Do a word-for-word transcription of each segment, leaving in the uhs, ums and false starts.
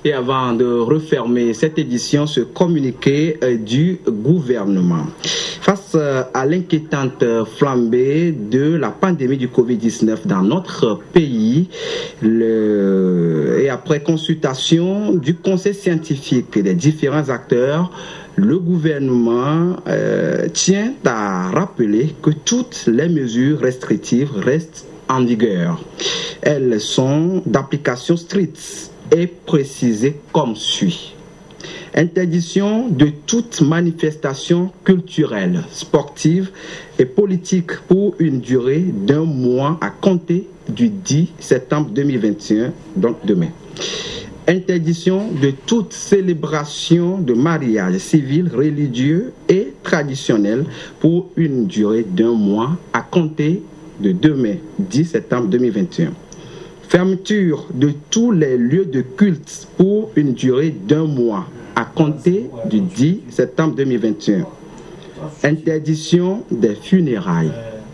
Et avant de refermer cette édition, ce communiqué du gouvernement. Face à l'inquiétante flambée de la pandémie du covid dix-neuf dans notre pays, le... et après consultation du conseil scientifique et des différents acteurs, le gouvernement euh, tient à rappeler que toutes les mesures restrictives restent en vigueur. Elles sont d'application stricte et précisées comme suit. Interdiction de toute manifestation culturelle, sportive et politique pour une durée d'un mois à compter du dix septembre deux mille vingt et un, donc demain. Interdiction de toute célébration de mariage civil, religieux et traditionnel pour une durée d'un mois à compter de demain, dix septembre deux mille vingt et un. Fermeture de tous les lieux de culte pour une durée d'un mois à compter du dix septembre deux mille vingt et un. Interdiction des funérailles.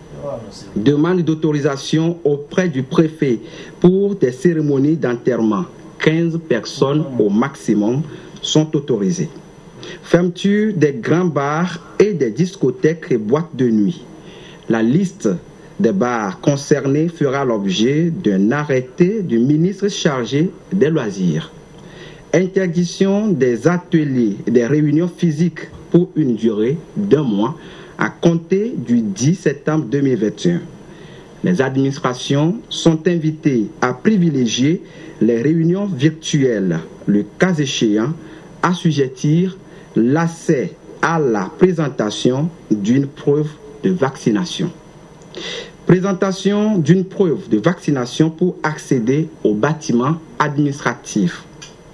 Demande d'autorisation auprès du préfet pour des cérémonies d'enterrement. quinze personnes au maximum sont autorisées. Fermeture des grands bars et des discothèques et boîtes de nuit. La liste des bars concernés fera l'objet d'un arrêté du ministre chargé des loisirs. Interdiction des ateliers et des réunions physiques pour une durée d'un mois à compter du dix septembre deux mille vingt et un. Les administrations sont invitées à privilégier les réunions virtuelles, le cas échéant, assujettir l'accès à la présentation d'une preuve de vaccination. Présentation d'une preuve de vaccination pour accéder aux bâtiments administratifs.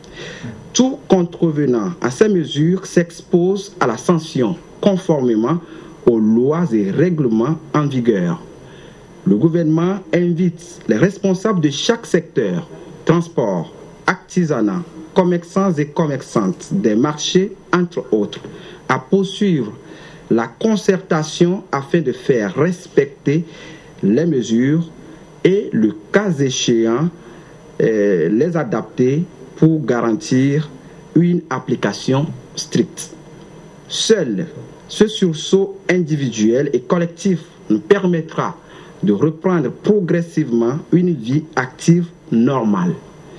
Tout contrevenant à ces mesures s'expose à la sanction conformément aux lois et règlements en vigueur. Le gouvernement invite les responsables de chaque secteur, transport, artisanat, commerçants et commerçantes, des marchés, entre autres, à poursuivre la concertation afin de faire respecter les mesures et, le cas échéant, euh, les adapter pour garantir une application stricte. Seul ce sursaut individuel et collectif nous permettra de reprendre progressivement une vie active normale.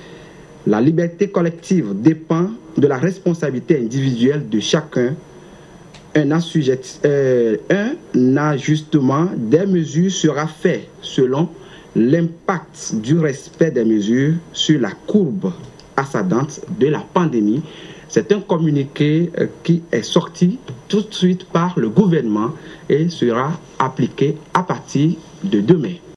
La liberté collective dépend de la responsabilité individuelle de chacun. Un, assujet, euh, un ajustement des mesures sera fait selon l'impact du respect des mesures sur la courbe ascendante de la pandémie. C'est un communiqué euh, qui est sorti tout de suite par le gouvernement et sera appliqué à partir de demain.